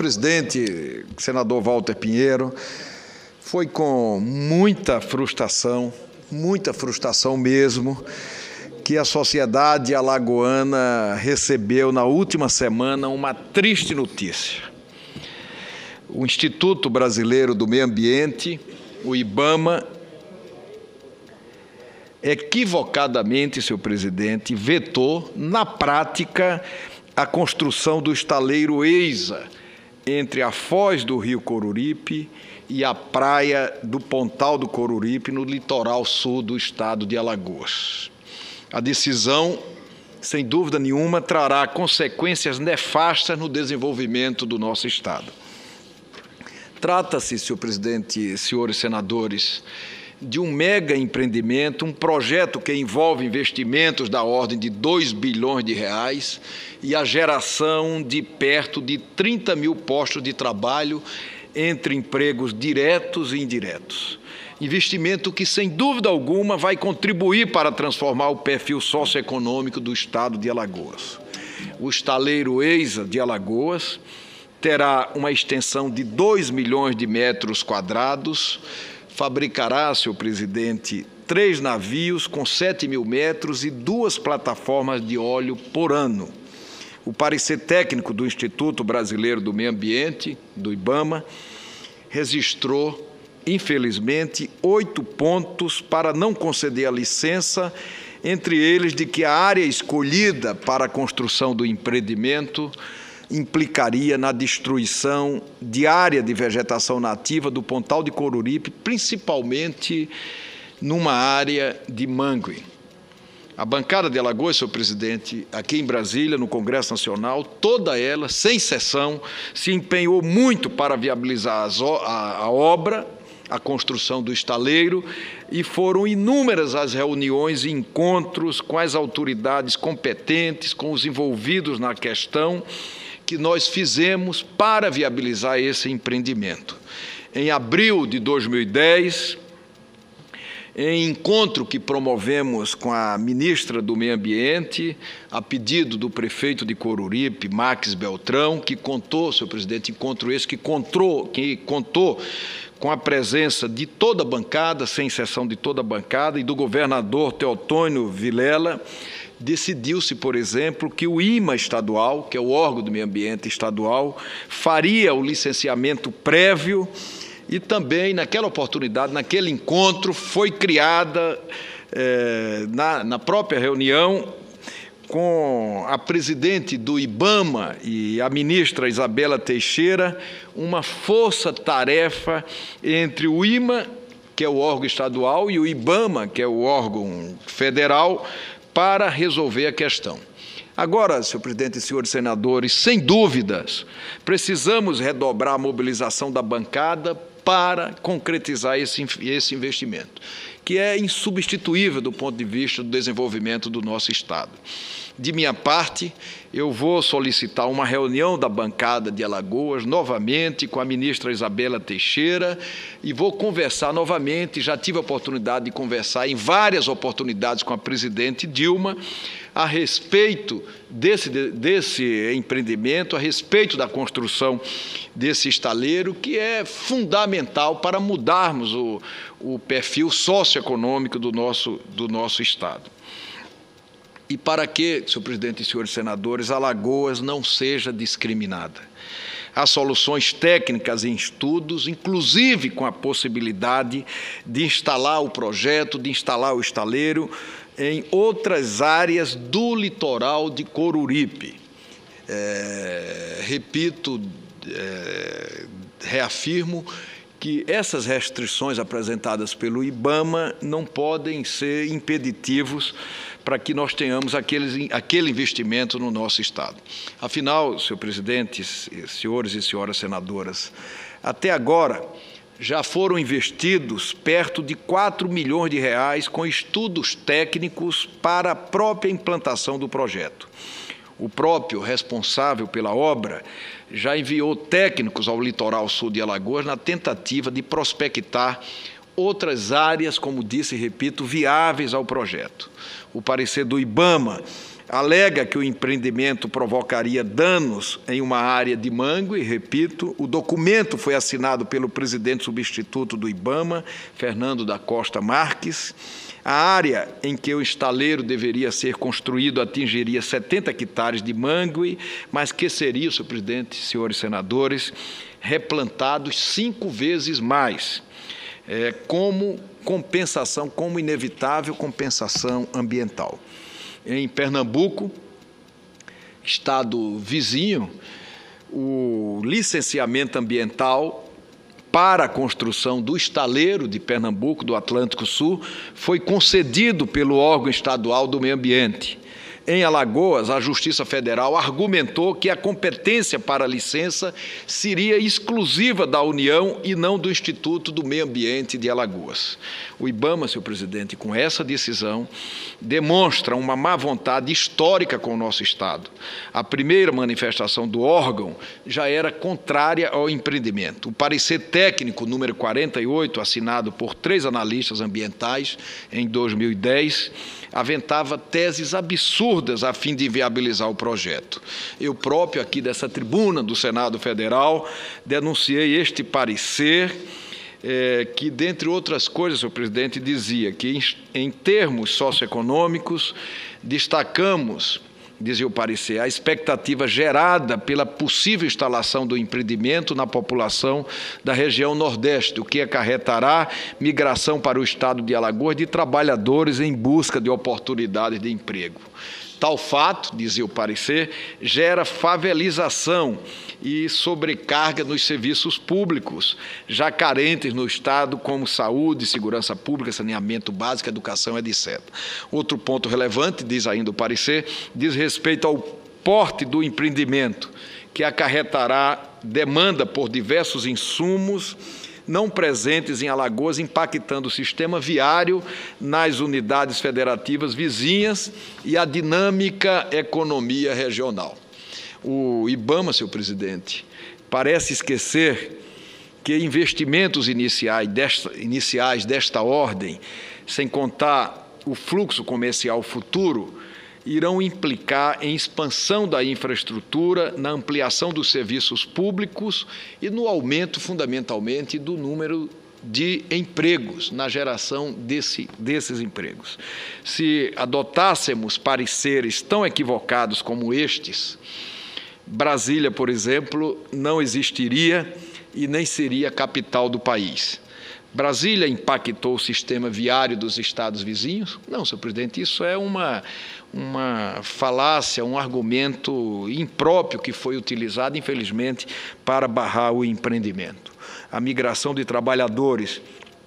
presidente, senador Walter Pinheiro, foi com muita frustração mesmo, que a sociedade alagoana recebeu na última semana uma triste notícia. O Instituto Brasileiro do Meio Ambiente, o IBAMA, equivocadamente, senhor presidente, vetou, na prática, a construção do estaleiro EISA entre a foz do rio Coruripe e a praia do Pontal do Coruripe, no litoral sul do estado de Alagoas. A decisão, sem dúvida nenhuma, trará consequências nefastas no desenvolvimento do nosso estado. Trata-se, senhor presidente, senhores senadores, de um mega empreendimento, um projeto que envolve investimentos da ordem de 2 bilhões de reais e a geração de perto de 30 mil postos de trabalho entre empregos diretos e indiretos. Investimento que, sem dúvida alguma, vai contribuir para transformar o perfil socioeconômico do estado de Alagoas. O estaleiro EISA de Alagoas terá uma extensão de 2 milhões de metros quadrados, fabricará, senhor presidente, 3 navios com 7 mil metros e 2 plataformas de óleo por ano. O parecer técnico do Instituto Brasileiro do Meio Ambiente, do IBAMA, registrou, infelizmente, 8 pontos para não conceder a licença, entre eles de que a área escolhida para a construção do empreendimento implicaria na destruição de área de vegetação nativa do Pontal de Coruripe, principalmente numa área de mangue. A bancada de Alagoas, senhor presidente, aqui em Brasília, no Congresso Nacional, toda ela, sem exceção, se empenhou muito para viabilizar a obra, a construção do estaleiro, e foram inúmeras as reuniões e encontros com as autoridades competentes, com os envolvidos na questão, que nós fizemos para viabilizar esse empreendimento. Em abril de 2010, em encontro que promovemos com a ministra do Meio Ambiente, a pedido do prefeito de Coruripe, Max Beltrão, que contou, senhor presidente, encontro esse que contou com a presença de toda a bancada, sem exceção de toda a bancada, e do governador Teotônio Vilela, decidiu-se, por exemplo, que o IMA estadual, que é o órgão do meio ambiente estadual, faria o licenciamento prévio e também, naquela oportunidade, naquele encontro, foi criada, na própria reunião, com a presidente do IBAMA e a ministra Isabela Teixeira, uma força-tarefa entre o IMA, que é o órgão estadual, e o IBAMA, que é o órgão federal, para resolver a questão. Agora, senhor presidente e senhores senadores, sem dúvidas, precisamos redobrar a mobilização da bancada para concretizar esse investimento, que é insubstituível do ponto de vista do desenvolvimento do nosso estado. De minha parte, eu vou solicitar uma reunião da bancada de Alagoas, novamente, com a ministra Isabela Teixeira, e vou conversar novamente, já tive a oportunidade de conversar em várias oportunidades com a presidente Dilma, a respeito desse empreendimento, a respeito da construção desse estaleiro, que é fundamental para mudarmos o perfil socioeconômico do nosso estado. E para que, senhor presidente e senhores senadores, Alagoas não seja discriminada. Há soluções técnicas em estudos, inclusive com a possibilidade de instalar o projeto, de instalar o estaleiro em outras áreas do litoral de Coruripe. Reafirmo que essas restrições apresentadas pelo IBAMA não podem ser impeditivos para que nós tenhamos aquele investimento no nosso estado. Afinal, senhor presidente, senhores e senhoras senadoras, até agora já foram investidos perto de 4 milhões de reais com estudos técnicos para a própria implantação do projeto. O próprio responsável pela obra já enviou técnicos ao litoral sul de Alagoas na tentativa de prospectar outras áreas, como disse e repito, viáveis ao projeto. O parecer do IBAMA alega que o empreendimento provocaria danos em uma área de mangue, e repito, o documento foi assinado pelo presidente substituto do IBAMA, Fernando da Costa Marques. A área em que o estaleiro deveria ser construído atingiria 70 hectares de mangue, mas que seria, senhor presidente, senhores senadores, replantados 5 vezes mais, como compensação, como inevitável compensação ambiental. Em Pernambuco, estado vizinho, o licenciamento ambiental para a construção do estaleiro de Pernambuco, do Atlântico Sul, foi concedido pelo órgão estadual do meio ambiente. Em Alagoas, a Justiça Federal argumentou que a competência para a licença seria exclusiva da União e não do Instituto do Meio Ambiente de Alagoas. O IBAMA, senhor presidente, com essa decisão, demonstra uma má vontade histórica com o nosso Estado. A primeira manifestação do órgão já era contrária ao empreendimento. O parecer técnico número 48, assinado por 3 analistas ambientais em 2010, aventava teses absurdas a fim de viabilizar o projeto. Eu próprio, aqui dessa tribuna do Senado Federal, denunciei este parecer, que, dentre outras coisas, senhor presidente, dizia que, em termos socioeconômicos, destacamos, dizia o parecer, a expectativa gerada pela possível instalação do empreendimento na população da região Nordeste, o que acarretará migração para o estado de Alagoas de trabalhadores em busca de oportunidades de emprego. Tal fato, dizia o parecer, gera favelização e sobrecarga nos serviços públicos, já carentes no Estado, como saúde, segurança pública, saneamento básico, educação, etc. Outro ponto relevante, diz ainda o parecer, diz respeito ao porte do empreendimento, que acarretará demanda por diversos insumos não presentes em Alagoas, impactando o sistema viário nas unidades federativas vizinhas e a dinâmica economia regional. O IBAMA, senhor presidente, parece esquecer que investimentos iniciais desta ordem, sem contar o fluxo comercial futuro, irão implicar em expansão da infraestrutura, na ampliação dos serviços públicos e no aumento, fundamentalmente, do número de empregos, na geração desses empregos. Se adotássemos pareceres tão equivocados como estes, Brasília, por exemplo, não existiria e nem seria a capital do país. Brasília impactou o sistema viário dos estados vizinhos? Não, senhor presidente, isso é uma falácia, um argumento impróprio que foi utilizado, infelizmente, para barrar o empreendimento. A migração de trabalhadores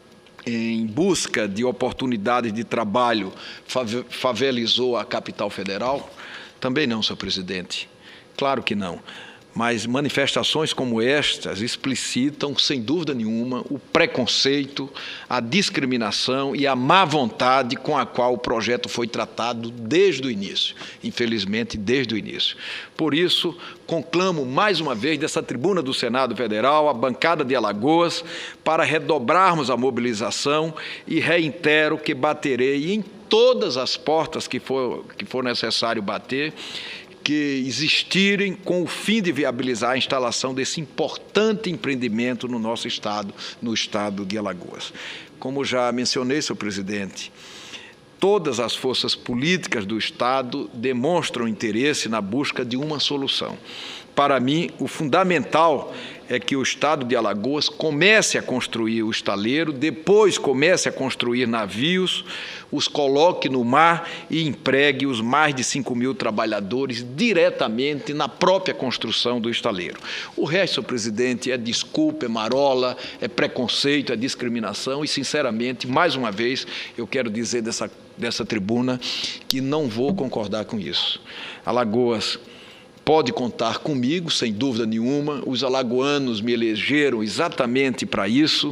em busca de oportunidades de trabalho favelizou a capital federal? Também não, senhor presidente. Claro que não. Mas manifestações como estas explicitam, sem dúvida nenhuma, o preconceito, a discriminação e a má vontade com a qual o projeto foi tratado desde o início, infelizmente, desde o início. Por isso, conclamo mais uma vez dessa tribuna do Senado Federal, a bancada de Alagoas, para redobrarmos a mobilização e reitero que baterei em todas as portas que for necessário bater, que existirem com o fim de viabilizar a instalação desse importante empreendimento no nosso estado, no estado de Alagoas. Como já mencionei, senhor presidente, todas as forças políticas do estado demonstram interesse na busca de uma solução. Para mim, o fundamental é que o estado de Alagoas comece a construir o estaleiro, depois comece a construir navios, os coloque no mar e empregue os mais de 5.000 trabalhadores diretamente na própria construção do estaleiro. O resto, senhor presidente, é desculpa, é marola, é preconceito, é discriminação e, sinceramente, mais uma vez, eu quero dizer dessa tribuna que não vou concordar com isso. Alagoas pode contar comigo, sem dúvida nenhuma. Os alagoanos me elegeram exatamente para isso.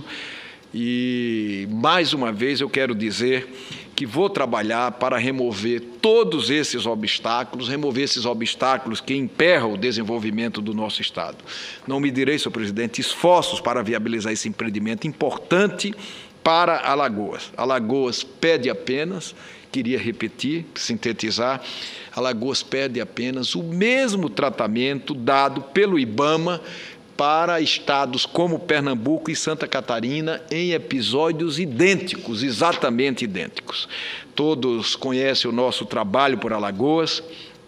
E, mais uma vez, eu quero dizer que vou trabalhar para remover todos esses obstáculos que emperram o desenvolvimento do nosso Estado. Não medirei, senhor presidente, esforços para viabilizar esse empreendimento importante para Alagoas. Alagoas pede apenas queria repetir, sintetizar, Alagoas pede apenas o mesmo tratamento dado pelo IBAMA para estados como Pernambuco e Santa Catarina em episódios idênticos, exatamente idênticos. Todos conhecem o nosso trabalho por Alagoas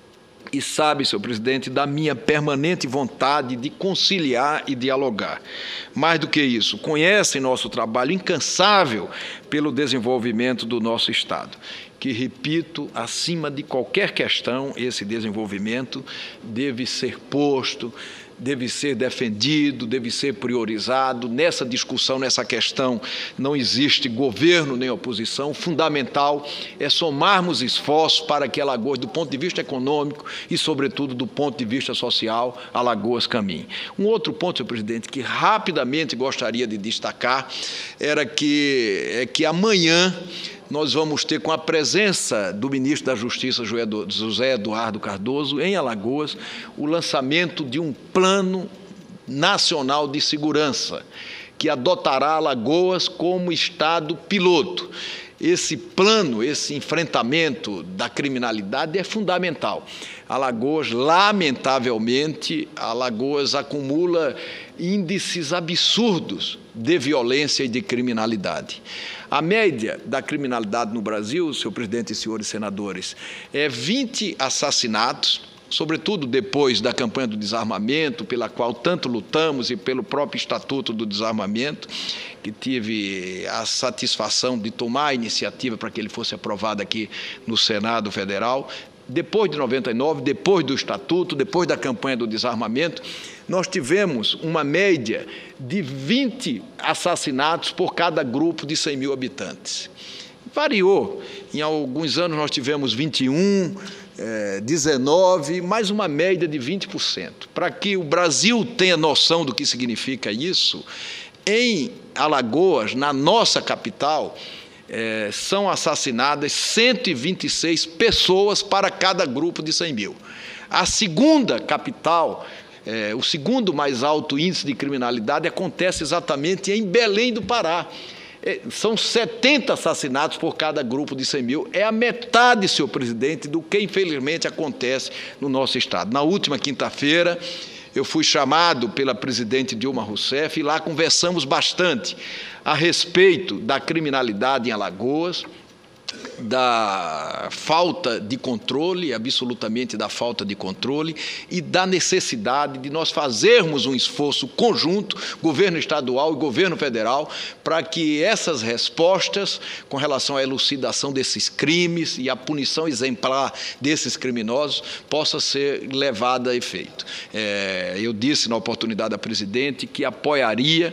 e sabem, senhor presidente, da minha permanente vontade de conciliar e dialogar. Mais do que isso, conhecem nosso trabalho incansável pelo desenvolvimento do nosso estado, que, repito, acima de qualquer questão, esse desenvolvimento deve ser posto, deve ser defendido, deve ser priorizado. Nessa discussão, nessa questão, não existe governo nem oposição. Fundamental é somarmos esforços para que Alagoas, do ponto de vista econômico e, sobretudo, do ponto de vista social, Alagoas caminhe. Um outro ponto, senhor presidente, que rapidamente gostaria de destacar era que amanhã nós vamos ter, com a presença do ministro da Justiça, José Eduardo Cardoso, em Alagoas, o lançamento de um plano nacional de segurança, que adotará Alagoas como estado piloto. Esse plano, esse enfrentamento da criminalidade é fundamental. Alagoas, lamentavelmente, Alagoas acumula índices absurdos de violência e de criminalidade. A média da criminalidade no Brasil, senhor presidente e senhores senadores, é 20 assassinatos, sobretudo depois da campanha do desarmamento, pela qual tanto lutamos, e pelo próprio Estatuto do Desarmamento, que tive a satisfação de tomar a iniciativa para que ele fosse aprovado aqui no Senado Federal. Depois de 99, depois do Estatuto, depois da campanha do desarmamento, nós tivemos uma média de 20 assassinatos por cada grupo de 100 mil habitantes. Variou. Em alguns anos nós tivemos 21, 19, mais uma média de 20%. Para que o Brasil tenha noção do que significa isso, em Alagoas, na nossa capital, são assassinadas 126 pessoas para cada grupo de 100 mil. A segunda capital, o segundo mais alto índice de criminalidade acontece exatamente em Belém do Pará. São 70 assassinatos por cada grupo de 100 mil. É a metade, senhor presidente, do que infelizmente acontece no nosso estado. Na última quinta-feira, eu fui chamado pela presidente Dilma Rousseff e lá conversamos bastante a respeito da criminalidade em Alagoas, da falta de controle, absolutamente da falta de controle, e da necessidade de nós fazermos um esforço conjunto, governo estadual e governo federal, para que essas respostas com relação à elucidação desses crimes e à punição exemplar desses criminosos possa ser levada a efeito. Eu disse na oportunidade à presidente que apoiaria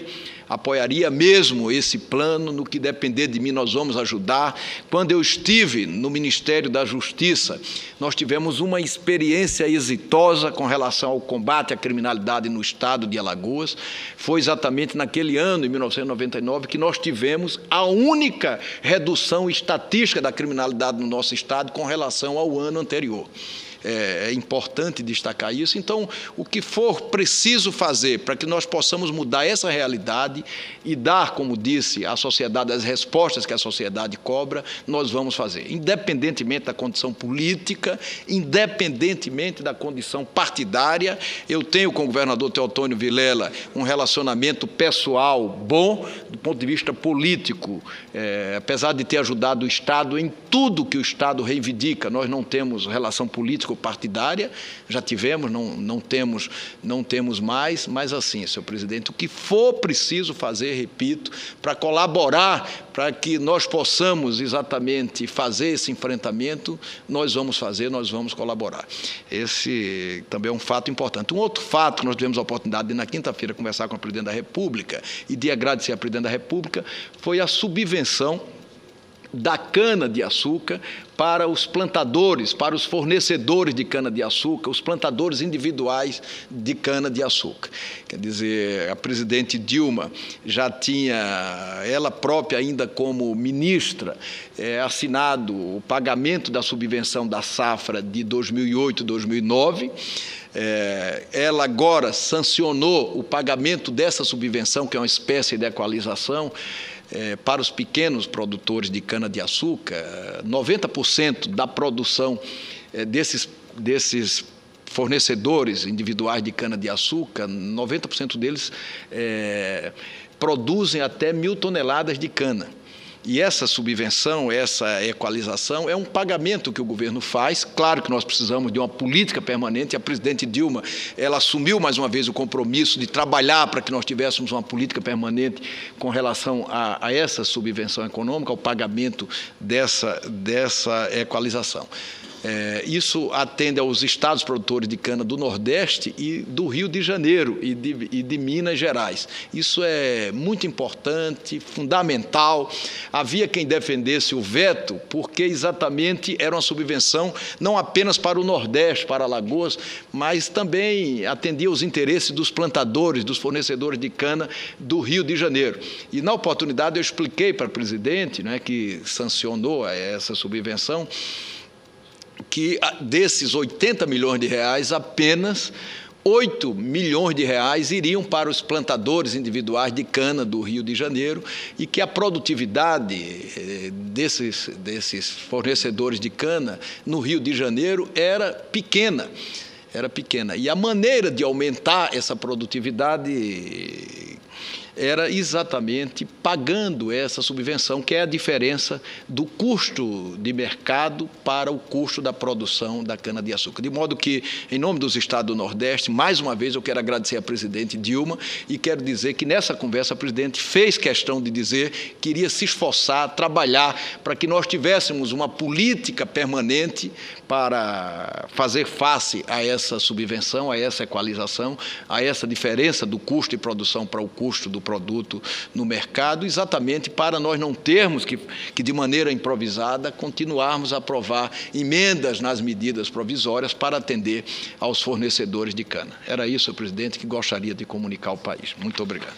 mesmo esse plano. No que depender de mim, nós vamos ajudar. Quando eu estive no Ministério da Justiça, nós tivemos uma experiência exitosa com relação ao combate à criminalidade no estado de Alagoas. Foi exatamente naquele ano, em 1999, que nós tivemos a única redução estatística da criminalidade no nosso estado com relação ao ano anterior. É importante destacar isso. Então, o que for preciso fazer para que nós possamos mudar essa realidade e dar, como disse, à sociedade as respostas que a sociedade cobra, nós vamos fazer. Independentemente da condição política, independentemente da condição partidária, eu tenho com o governador Teotônio Vilela um relacionamento pessoal bom, do ponto de vista político, apesar de ter ajudado o Estado em tudo que o Estado reivindica. Nós não temos relação político-partidária, já tivemos, não temos mais, mas assim, senhor presidente, o que for preciso fazer, repito, para colaborar, para que nós possamos exatamente fazer esse enfrentamento, nós vamos fazer, nós vamos colaborar. Esse também é um fato importante. Um outro fato que nós tivemos a oportunidade de, na quinta-feira, conversar com a presidente da República e de agradecer à presidente da República, foi a subvenção da cana-de-açúcar para os plantadores, para os fornecedores de cana-de-açúcar, os plantadores individuais de cana-de-açúcar. Quer dizer, a presidente Dilma já tinha, ela própria ainda como ministra, assinado o pagamento da subvenção da safra de 2008-2009, ela agora sancionou o pagamento dessa subvenção, que é uma espécie de equalização, para os pequenos produtores de cana-de-açúcar. 90% da produção desses fornecedores individuais de cana-de-açúcar, 90% deles produzem até 1.000 toneladas de cana. E essa subvenção, essa equalização, é um pagamento que o governo faz. Claro que nós precisamos de uma política permanente. A presidente Dilma, ela assumiu mais uma vez o compromisso de trabalhar para que nós tivéssemos uma política permanente com relação a essa subvenção econômica, ao pagamento dessa equalização. Isso atende aos estados produtores de cana do Nordeste e do Rio de Janeiro e de Minas Gerais. Isso é muito importante, fundamental. Havia quem defendesse o veto porque exatamente era uma subvenção não apenas para o Nordeste, para Alagoas, mas também atendia os interesses dos plantadores, dos fornecedores de cana do Rio de Janeiro. E, na oportunidade, eu expliquei para o presidente, que sancionou essa subvenção, que desses 80 milhões de reais, apenas 8 milhões de reais iriam para os plantadores individuais de cana do Rio de Janeiro e que a produtividade desses fornecedores de cana no Rio de Janeiro era pequena. E a maneira de aumentar essa produtividade era exatamente pagando essa subvenção, que é a diferença do custo de mercado para o custo da produção da cana-de-açúcar. De modo que, em nome dos estados do Nordeste, mais uma vez eu quero agradecer à presidente Dilma e quero dizer que nessa conversa a presidente fez questão de dizer que iria se esforçar, trabalhar para que nós tivéssemos uma política permanente para fazer face a essa subvenção, a essa equalização, a essa diferença do custo de produção para o custo do produto no mercado, exatamente para nós não termos que de maneira improvisada, continuarmos a aprovar emendas nas medidas provisórias para atender aos fornecedores de cana. Era isso, presidente, que gostaria de comunicar ao país. Muito obrigado.